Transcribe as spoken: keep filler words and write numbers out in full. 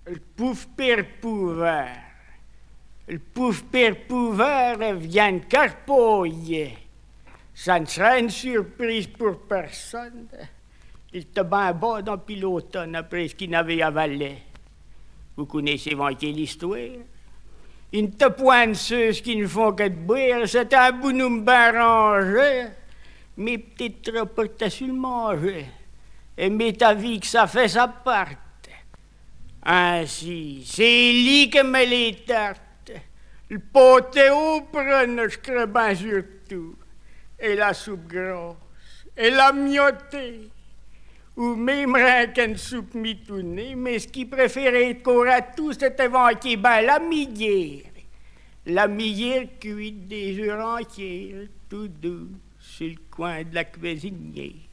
Le pauvre père Pouveur. Le pauvre père Pouveur vient de Carpouille. Ça ne sera une surprise pour personne. Il était bien bas depuis l'automne après ce qu'il n'avait avalé. Vous connaissez vanquer l'histoire. Une te pointeuse qui ne font que de boire, c'est un bonhomme bien rangé. Mais peut-être trop pour te sur le manger. Et mais ta vie que ça fait sa part. Ainsi, c'est lui qui met les tartes. Le pâté au prenne, je crée bien surtout. Et la soupe grosse. Et la miotée. Ou même rien qu'une soupe mitounée, mais ce qu'il préférait qu'on à tout, c'était vanquer ben la millière. La millière cuite des œufs entiers, tout doux, sur le coin de la cuisinière.